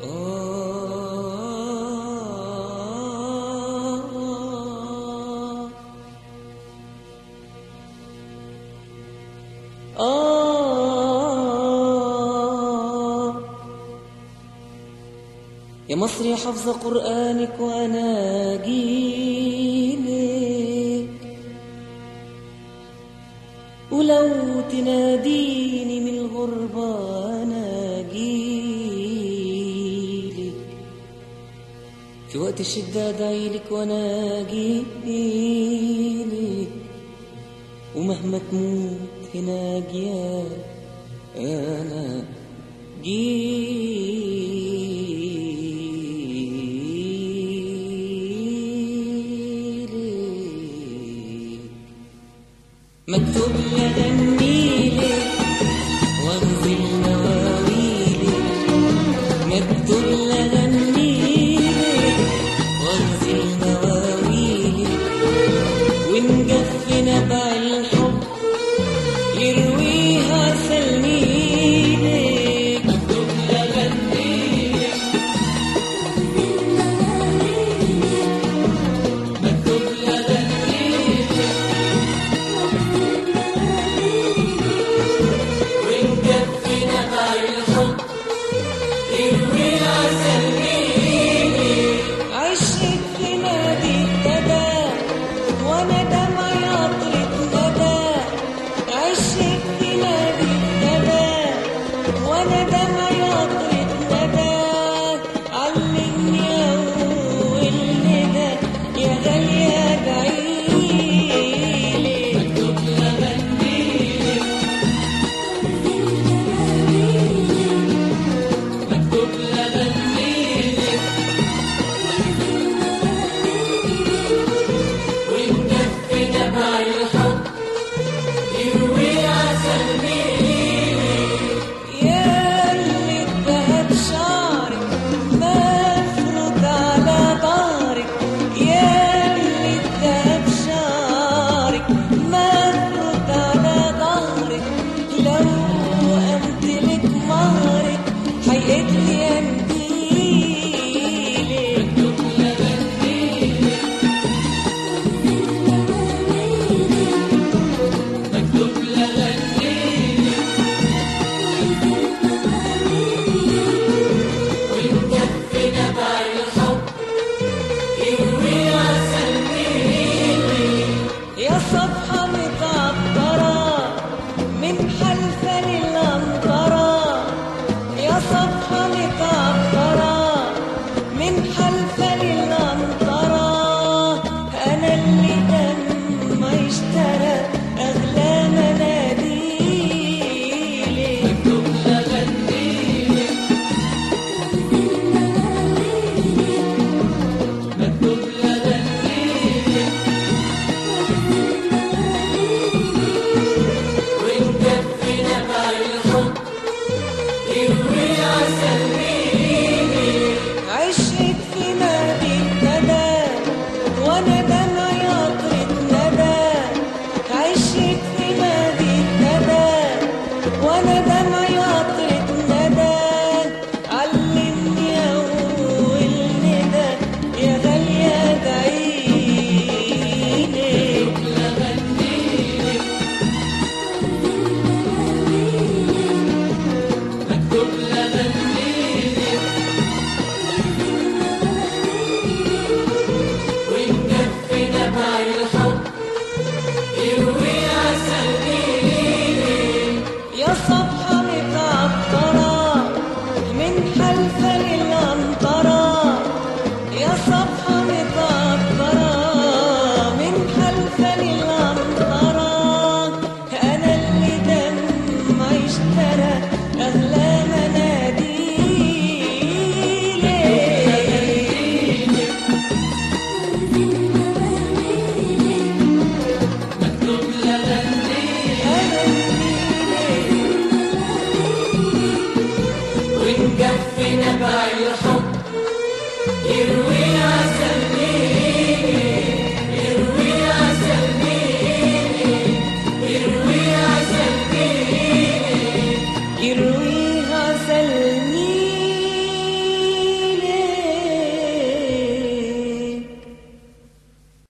يا مصر يا حفظ قرآنك وأنا جيلك، ولو تناديني من الغربة أنا جيلك، في وقت الشدة أدعيلك وأنا جيلك، ومهما تموت هناك يا أنا جيلك. مكتوب لغنيلك وانزل نواويلك، مكتوب لغنيلك وانزل نواويلك، ونجف نبع الحب يرويها سلميلك. مكتوب لغنيلك مكتوب لغنيلك ونجف نبع الحب يرويها سلميلك. عشت في نادي ابتدى وانا دمعي قطرة ندى، عشت في نادي ابتدى وانا دمعي قطرة ندى، علمني اول ندى يا غالية ادعيلك. مكتوب لغنيلك مكتوب لغنيلك ونجف نبع الحب يرويها سلميلك. يا اللي الذهب شعرك مفروض على ظهرك، يا اللي الذهب شعرك مفروض على ظهرك، لو أمتلك مهرك حيقتلي أنديلك. مكتوب لغنيلك مكتوب لغنيلك ونجف نبع الحب يرويها سلميلك. يا صفحة متعطرة من حلفة للأمطرة، يا صفحة متعطرة من حلفة للأمطرة، أنا اللي دمي اشترى أغلى مناديلك. مكتوب لغنيلك مكتوب لغنيلك ونجف نبع الحب يرويها سلميلك. عشت في نادي ابتدى وانا دمعي قطرة ندى، عشت في نادي ابتدى وانا دمعي قطرة ندى، علمني اول ندى يا غالية ادعيلك. مكتوب لغنيلك ونجف نبع الحب يرويها سلميلك. يا صفحة متعطرة من حلفة للأمطرة، يا صفحة متعطرة من حلفة للأمطرة، أنا اللي دمعي اشترى أغلى مناديلك. مكتوب لغنيلك ونجف نبع الحب